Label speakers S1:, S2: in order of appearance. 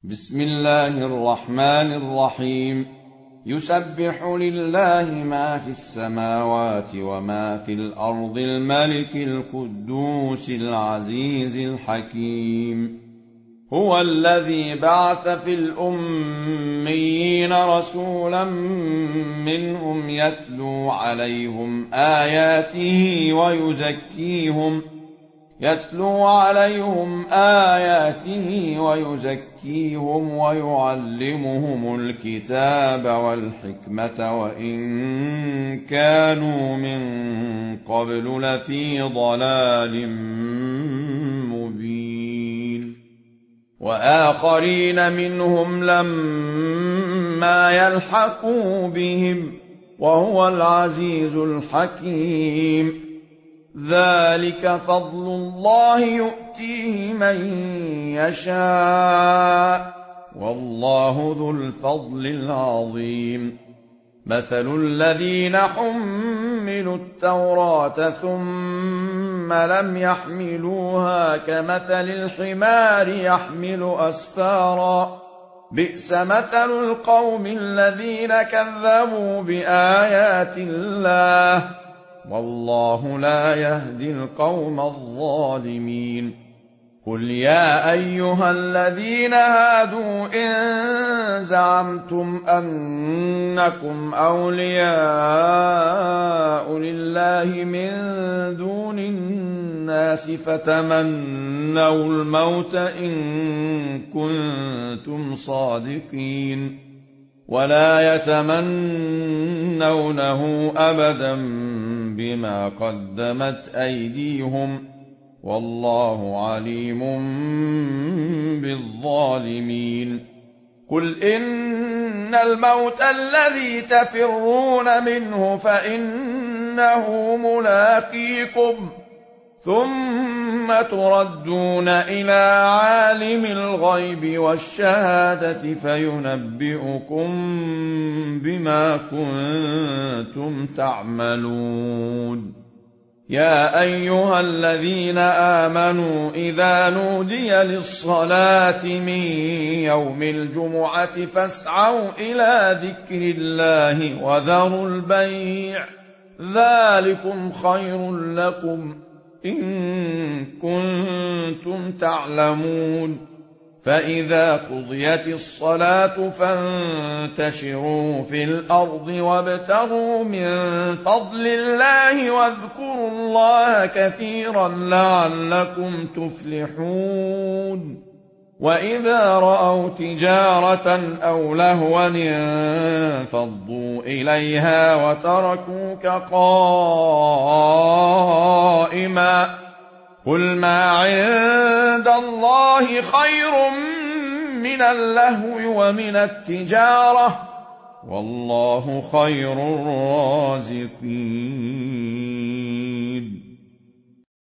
S1: بسم الله الرحمن الرحيم. يسبح لله ما في السماوات وما في الأرض الملك القدوس العزيز الحكيم. هو الذي بعث في الأميين رسولا منهم يتلو عليهم آياته ويزكيهم ويعلمهم الكتاب والحكمة وإن كانوا من قبل لفي ضلال مبين. وآخرين منهم لما يلحقوا بهم وهو العزيز الحكيم. ذلك فضل الله يؤتيه من يشاء والله ذو الفضل العظيم. مثل الذين حملوا التوراة ثم لم يحملوها كمثل الحمار يحمل أسفارا بئس مثل القوم الذين كذبوا بآيات الله والله لا يهدي القوم الظالمين. قل يا أيها الذين هادوا إن زعمتم أنكم أولياء لله من دون الناس فتمنوا الموت إن كنتم صادقين ولا يتمنونه أبدا بما قدمت أيديهم والله عليم بالظالمين. قل إن الموت الذي تفرون منه فإنه ملاقيكم ثم تردون إلى عالم الغيب والشهادة فينبئكم بما كنتم تعملون. يا أيها الذين آمنوا إذا نودي للصلاة من يوم الجمعة فاسعوا إلى ذكر الله وذروا البيع ذلكم خير لكم إن كنتم تعلمون. فإذا قضيت الصلاة فانتشروا في الأرض وابتغوا من فضل الله واذكروا الله كثيرا لعلكم تفلحون. وإذا رأوا تجارة أو لهوا انفضوا إليها وتركوك قائما قل ما عند الله خير من اللهو ومن التجارة والله خير الرازقين.